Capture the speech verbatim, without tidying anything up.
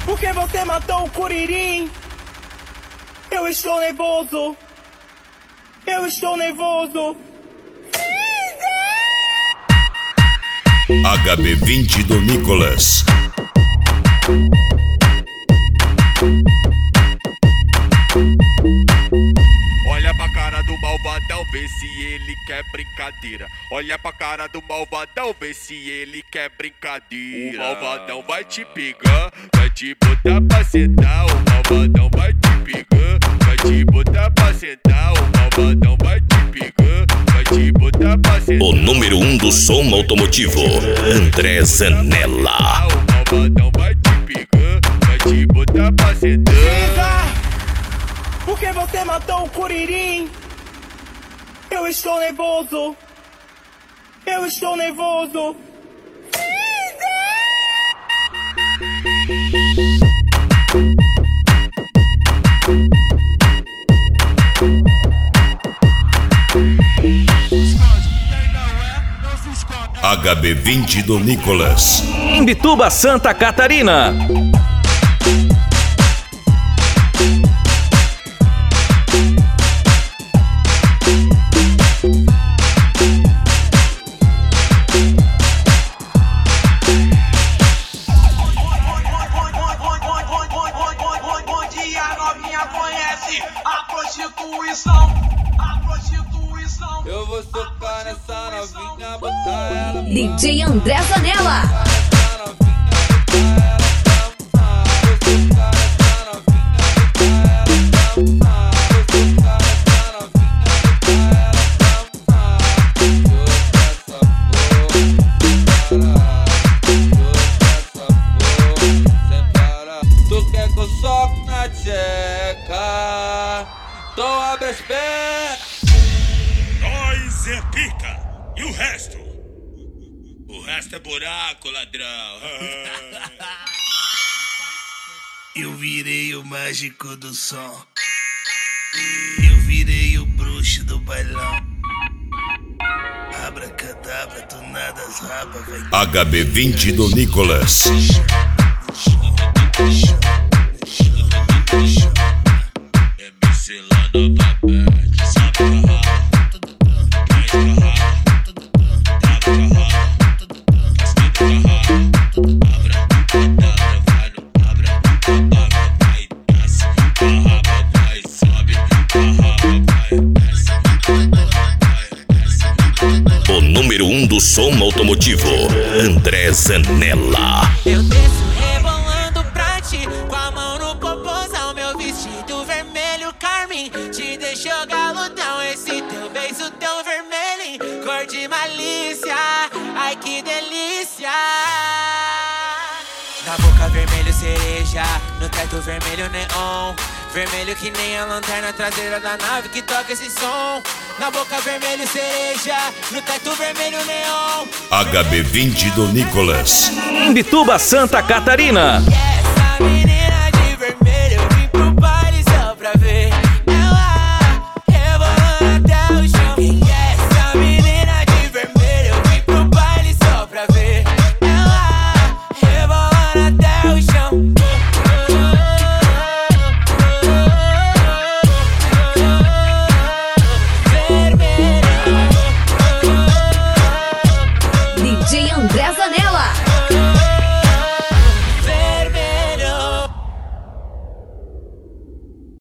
Porque você matou o Curirim. Eu estou nervoso. Eu estou nervoso. H B vinte do Nicolas. Olha pra cara do malvadão, vê se ele quer brincadeira. Olha pra cara do malvadão, vê se ele quer brincadeira. O malvadão vai te pegar, vai te botar pra sentar. O malvadão vai te pegar, vai te botar pra sentar. O malvadão vai te pegar, vai te botar pra sentar. O número um do som automotivo, André Zanella. O malvadão vai te pegar, vai te botar pra sentar. Porque você matou o Curirim. Eu estou nervoso. Eu estou nervoso. H B vinte do Nicolas. Imbituba, Santa Catarina. A prostituição, a prostituição. Eu vou socar nessa novinha, botar ela. D J André Zanella. Tu quer que eu soque na tcheca? Então abre as pernas. Nós é pica. E o resto? O resto é buraco, ladrão. Eu virei o mágico do som. Eu virei o bruxo do bailão. Abracadabra, do nada as rabas vai. H B vinte do Nicolas. É Michelana Babete. Sabe carrada. Vai carrada. Trava carrada. Casquinho carrada. Abra cadabra, vai no abra cadabra, vai desce. Carraba, vai sobe. Carraba, vai desce. O número um do som automotivo, André Zanella. Eu desço rebolando pra ti, com a mão no popozão, meu vestido vermelho carmim te deixou galudão, esse teu beijo tão vermelho, cor de malícia, ai que delícia. Na boca vermelho cereja, no teto vermelho neon, vermelho que nem a lanterna traseira da nave que toca esse som. Na boca vermelho cereja, no teto vermelho neon. H B vinte do Nicolas. Imbituba, Santa Catarina. Essa menina